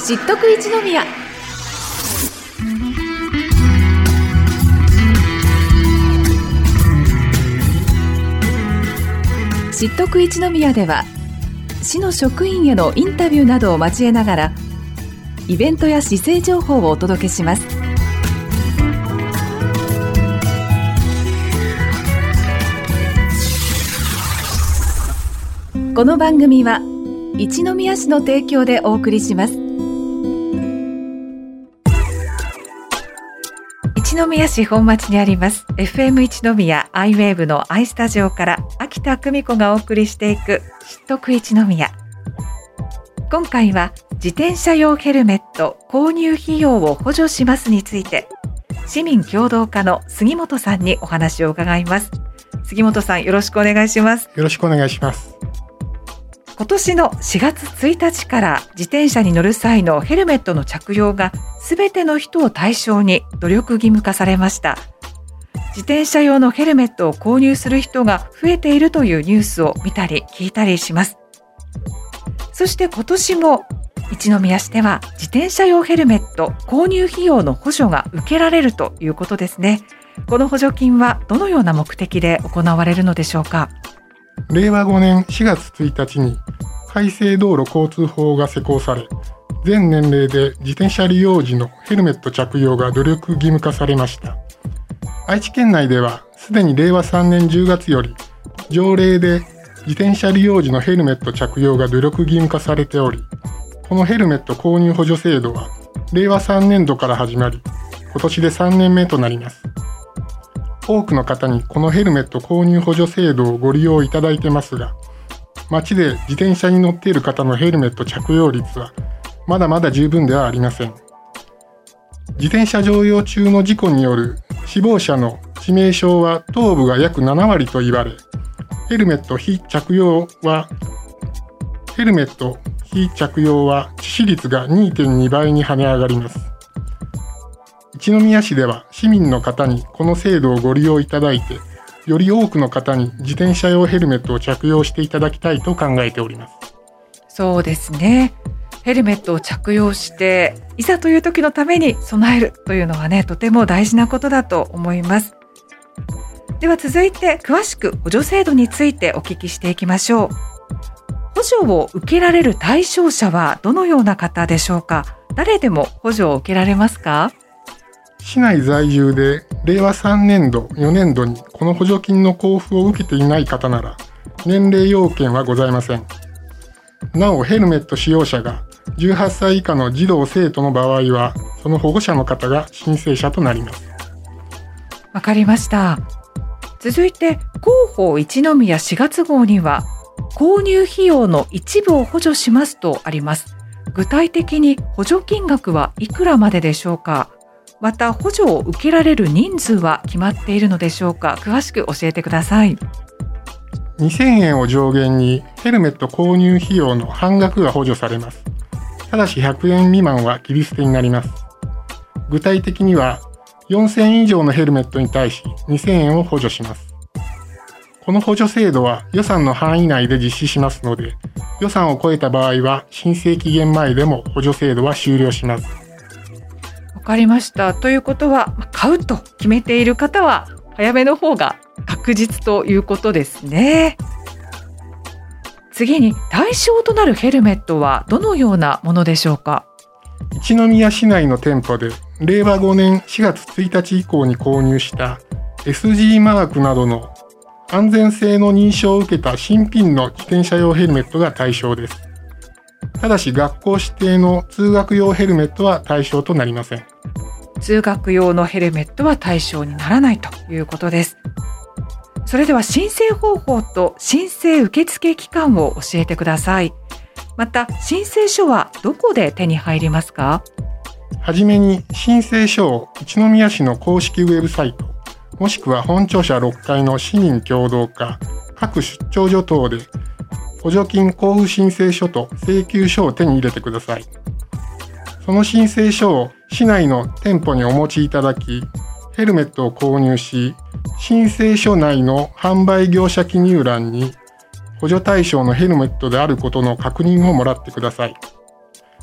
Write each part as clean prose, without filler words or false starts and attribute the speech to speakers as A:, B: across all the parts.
A: 知っとく一宮。知っとく一宮では、市の職員へのインタビューなどを交えながらイベントや市政情報をお届けします。この番組は一宮市の提供でお送りします。一宮市本町にあります FM 一宮アイウェーブのアイスタジオから秋田久美子がお送りしていく知っとく一宮。今回は自転車用ヘルメット購入費用を補助しますについて、市民協働課の杉本さんにお話を伺います。杉本さん、よろしくお願いします。
B: よろしくお願いします。
A: 今年の4月1日から自転車に乗る際のヘルメットの着用がすべての人を対象に努力義務化されました。自転車用のヘルメットを購入する人が増えているというニュースを見たり聞いたりします。そして今年も一宮市では自転車用ヘルメット購入費用の補助が受けられるということですね。この補助金はどのような目的で行われるのでしょうか。
B: 令和5年4月1日に改正道路交通法が施行され、全年齢で自転車利用時のヘルメット着用が努力義務化されました。愛知県内ではすでに令和3年10月より条例で自転車利用時のヘルメット着用が努力義務化されており、このヘルメット購入補助制度は令和3年度から始まり、今年で3年目となります。多くの方にこのヘルメット購入補助制度をご利用いただいてますが、街で自転車に乗っている方のヘルメット着用率はまだまだ十分ではありません。自転車乗用中の事故による死亡者の致命傷は頭部が約7割と言われ、ヘルメット非着用は致死率が 2.2 倍に跳ね上がります。一宮市では市民の方にこの制度をご利用いただいて、より多くの方に自転車用ヘルメットを着用していただきたいと考えております。
A: そうですね。ヘルメットを着用していざという時のために備えるというのはね、とても大事なことだと思います。では続いて詳しく補助制度についてお聞きしていきましょう。補助を受けられる対象者はどのような方でしょうか。誰でも補助を受けられますか。
B: 市内在住で令和3年度、4年度にこの補助金の交付を受けていない方なら年齢要件はございません。なおヘルメット使用者が18歳以下の児童生徒の場合はその保護者の方が申請者となります。
A: わかりました。続いて広報一宮4月号には購入費用の一部を補助しますとあります。具体的に補助金額はいくらまででしょうか。また補助を受けられる人数は決まっているのでしょうか。詳しく教えてください。
B: 2000円を上限にヘルメット購入費用の半額が補助されます。ただし100円未満は切り捨てになります。具体的には4000円以上のヘルメットに対し2000円を補助します。この補助制度は予算の範囲内で実施しますので、予算を超えた場合は申請期限前でも補助制度は終了します。
A: わかりました。ということは買うと決めている方は早めの方が確実ということですね。次に対象となるヘルメットはどのようなものでしょうか。
B: 一宮市内の店舗で令和5年4月1日以降に購入した SG マークなどの安全性の認証を受けた新品の自転車用ヘルメットが対象です。ただし学校指定の通学用ヘルメットは対象となりません。
A: 通学用のヘルメットは対象にならないということです。それでは申請方法と申請受付期間を教えてください。また申請書はどこで手に入りますか。
B: はじめに申請書を一宮市の公式ウェブサイト、もしくは本庁舎6階の市民協働課各出張所等で補助金交付申請書と請求書を手に入れてください。その申請書を市内の店舗にお持ちいただき、ヘルメットを購入し、申請書内の販売業者記入欄に補助対象のヘルメットであることの確認をもらってください。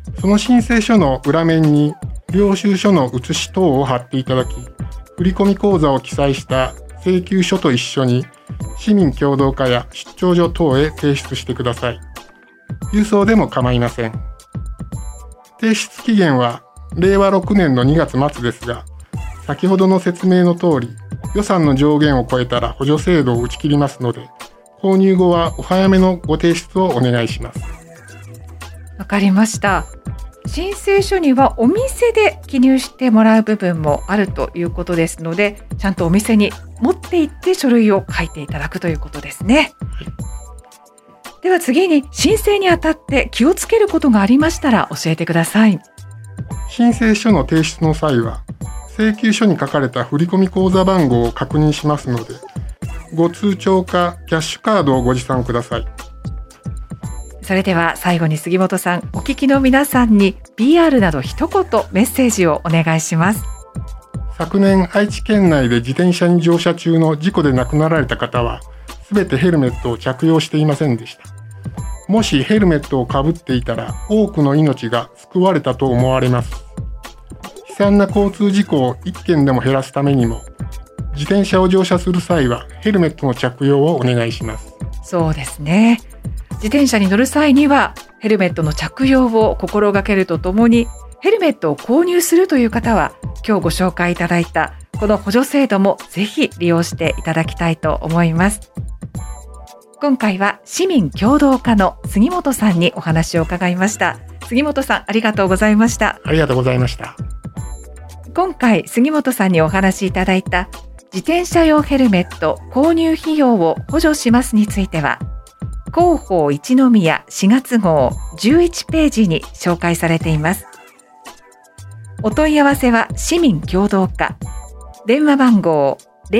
B: その申請書の裏面に領収書の写し等を貼っていただき、振込口座を記載した請求書と一緒に市民協働課や出張所等へ提出してください。郵送でも構いません。提出期限は令和6年の2月末ですが、先ほどの説明の通り、予算の上限を超えたら補助制度を打ち切りますので、購入後はお早めのご提出をお願いします。
A: わかりました。申請書にはお店で記入してもらう部分もあるということですので、ちゃんとお店に持って行って書類を書いていただくということですね。では次に申請にあたって気をつけることがありましたら教えてください。
B: 申請書の提出の際は、請求書に書かれた振込口座番号を確認しますので、ご通帳かキャッシュカードをご持参ください。
A: それでは最後に杉本さん、お聞きの皆さんに PR など一言メッセージをお願いします。
B: 昨年愛知県内で自転車に乗車中の事故で亡くなられた方は、すべてヘルメットを着用していませんでした。もしヘルメットをかぶっていたら、多くの命が救われたと思われます。悲惨な交通事故を1件でも減らすためにも、自転車を乗車する際はヘルメットの着用をお願いします。
A: そうですね。自転車に乗る際にはヘルメットの着用を心がけるとともに、ヘルメットを購入するという方は今日ご紹介いただいたこの補助制度もぜひ利用していただきたいと思います。今回は市民協働課の杉本さんにお話を伺いました。杉本さん、ありがとうございました。
B: ありがとうございました。
A: 今回杉本さんにお話いただいた自転車用ヘルメット購入費用を補助しますについては、広報一宮4月号11ページに紹介されています。お問い合わせは市民協働課、電話番号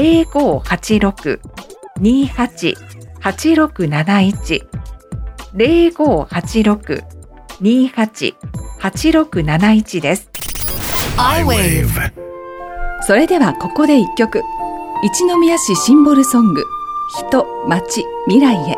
A: 0586-288671 0586-288671 です。
C: iWave。
A: それではここで一曲、一宮市シンボルソング、人、町、未来へ。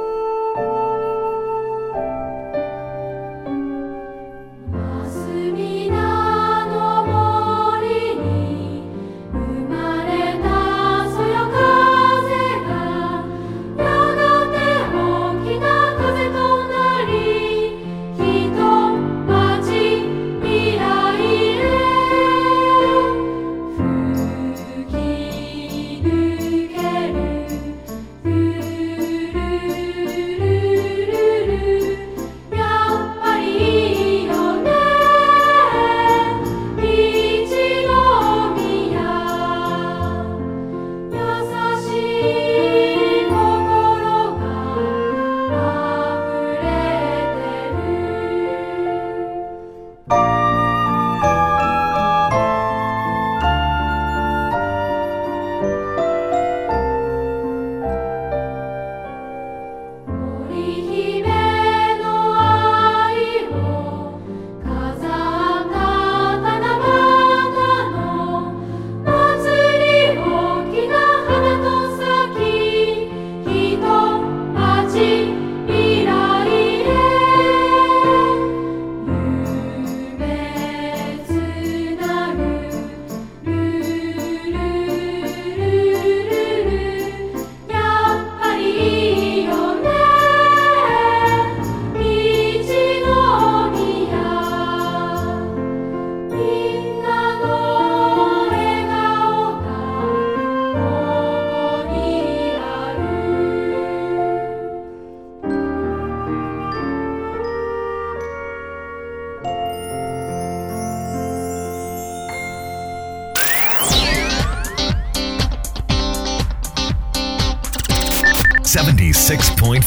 C: 76.5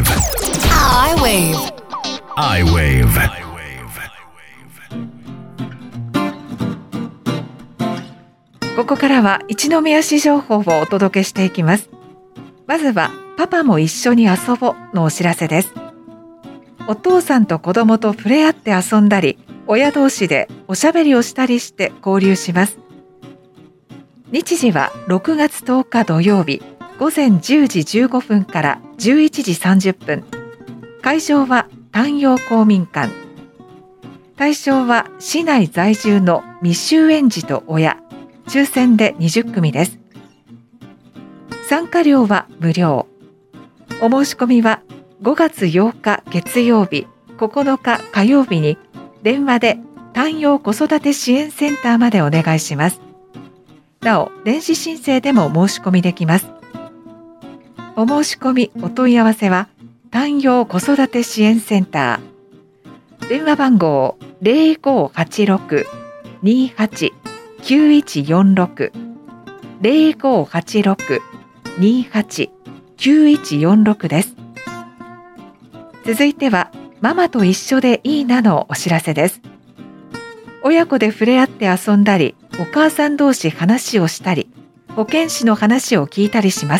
D: iWave。
C: iWave。
A: ここからは一宮市情報をお届けしていきます。まずはパパも一緒に遊ぼのお知らせです。お父さんと子供と触れ合って遊んだり、親同士でおしゃべりをしたりして交流します。日時は6月10日土曜日午前10時15分から11時30分。会場は丹陽公民館。 対象は市内在住の未就園児と親、抽選で20組です。参加料は無料。お申し込みは5月8日月曜日、9日火曜日に電話で単養子育て支援センターまでお願いします。なお、電子申請でも申し込みできます。お申し込みお問い合わせは単養子育て支援センター。電話番号 0586-28-9146 0586-28-9146 です。続いてはママと一緒でいいなのお知らせです。親子で触れ合って遊んだり、お母さん同士話をしたり、保健師の話を聞いたりします。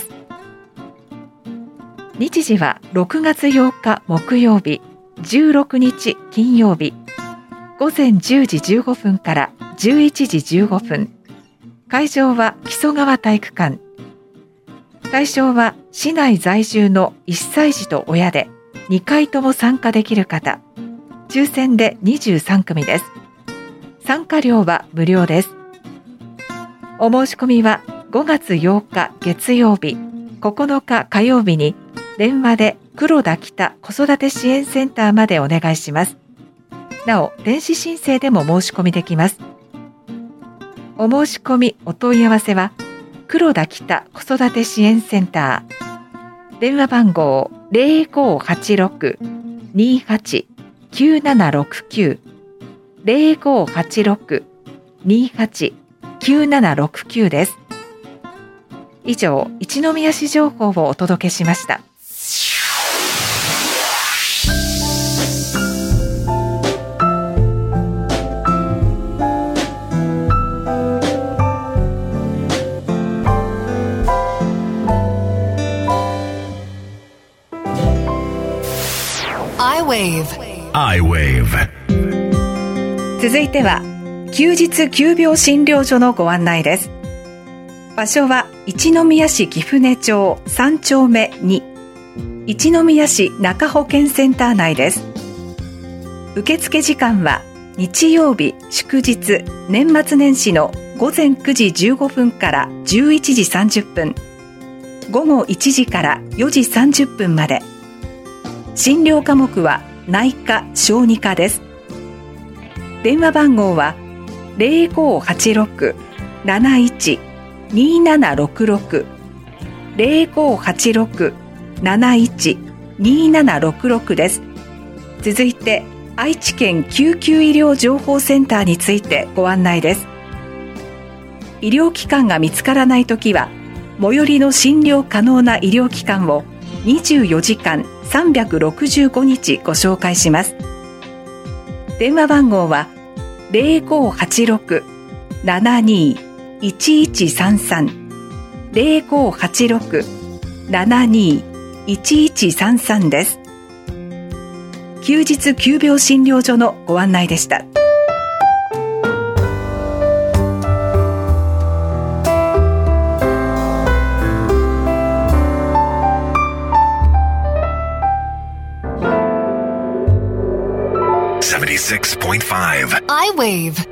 A: 日時は6月8日木曜日、16日金曜日、午前10時15分から11時15分。会場は木曽川体育館。対象は市内在住の1歳児と親で2回とも参加できる方。抽選で23組です。参加料は無料です。お申し込みは5月8日月曜日、9日火曜日に電話で黒田北子育て支援センターまでお願いします。なお、電子申請でも申し込みできます。お申し込みお問い合わせは黒田北子育て支援センター。電話番号 0586-28-9769 0586-28-9769 です。以上、一宮市情報をお届けしました。
C: I-Wave。
A: 続いては休日急病診療所のご案内です。場所は一宮市貴船町3丁目2、一宮市中保健センター内です。受付時間は日曜日祝日年末年始の午前9時15分から11時30分、午後1時から4時30分まで。診療科目は内科・小児科です。電話番号は 0586-71-2766 0586-71-2766 です。続いて愛知県救急医療情報センターについてご案内です。医療機関が見つからないときは最寄りの診療可能な医療機関を24時間365日ご紹介します。電話番号は 0586-72-1133 0586-72-1133 です。休日急病診療所のご案内でした。
C: I-Wave。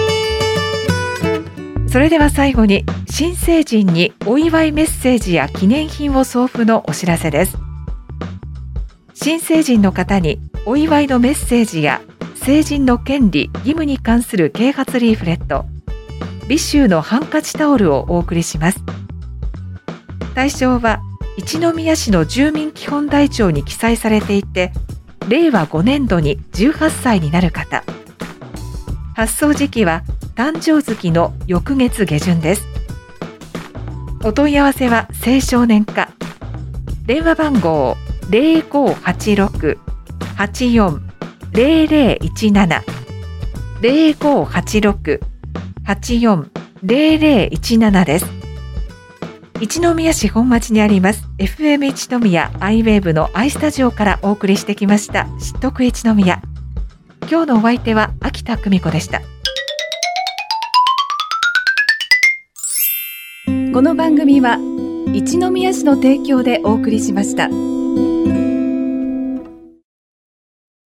A: それでは最後に新成人にお祝いメッセージや記念品を送付のお知らせです。新成人の方にお祝いのメッセージや成人の権利・義務に関する啓発リーフレット、美州のハンカチタオルをお送りします。対象は一宮市の住民基本台帳に記載されていて、令和5年度に18歳になる方。発送時期は誕生月の翌月下旬です。お問い合わせは青少年課。電話番号 0586-840017 0586-840017 です。一宮市本町にあります FM 一宮 I-Wave の I スタジオからお送りしてきました知っとく一宮。今日のお相手は秋田久美子でした。この番組は一宮市の提供でお送りしました。